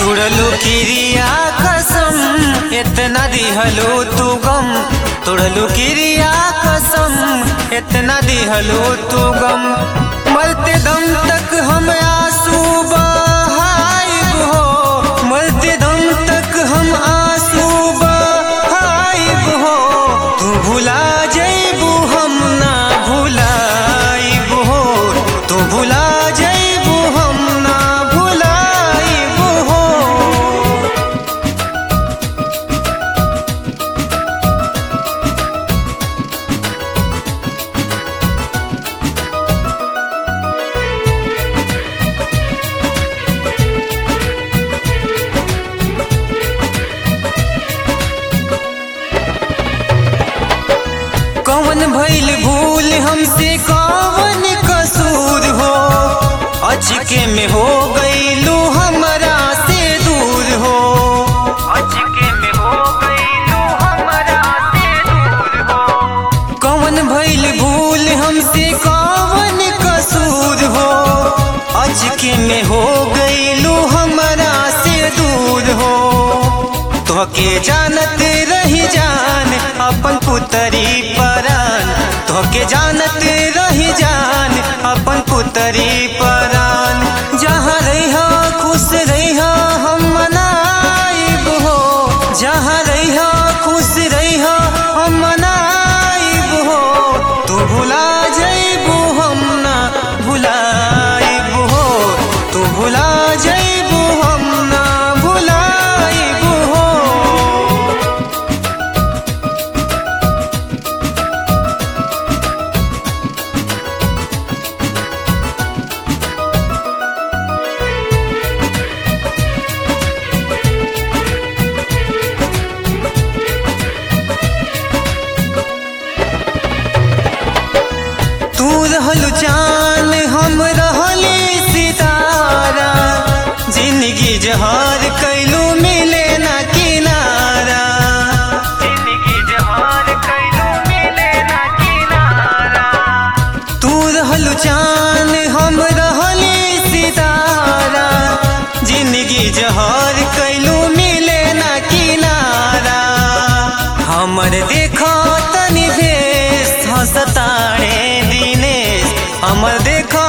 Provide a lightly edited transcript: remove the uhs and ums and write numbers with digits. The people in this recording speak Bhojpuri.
तुड़लू किरिया कसम इतना दिहलो तू गम, तुड़लू किरिया कसम इतना दिहलो तू गम। मरते दम तक हम आंसू बहाइब हो, मरते दम तक हम आंसू बहाइब हो। तू भुला जइबू हम ना भुलाइब हो, तू भुला जइबू हम ना भुलाइब हो। कौन भइल भूल हमसे कौन कसूर हो, अचके में हो गइलू हमरा से दूर हो, अचके में हो गइलू हमरा से दूर हो। कौन भइल भूल हमसे कौन कसूर हो, अचके में हो गइलू हमरा से दूर हो। तोहके जानत रही जान अपन पुतरी परान, तोहके जानत रही जान अपन पुतरी परान। जहाँ रहिहा खुश रहिहा हम मनाइब हो, जहाँ रहिहा खुश रहिहा हम मनाइब हो। तू भुला जइबू हम ना भुलाइब हो, तू भुला जइबू हम ना भुलाइब हो। तू रहलू चान हम रहली सितारा, जिंदगी जहार कैलू मिले ना किनारा, जिंदगी जहार कैलू मिले ना किनारा। तू रहलू चान हम रहली सितारा, जिंदगी जहार कैलू मिले ना किनारा। हमर देखो तनी भेस हंसताड़े दिनेश, हमर देखो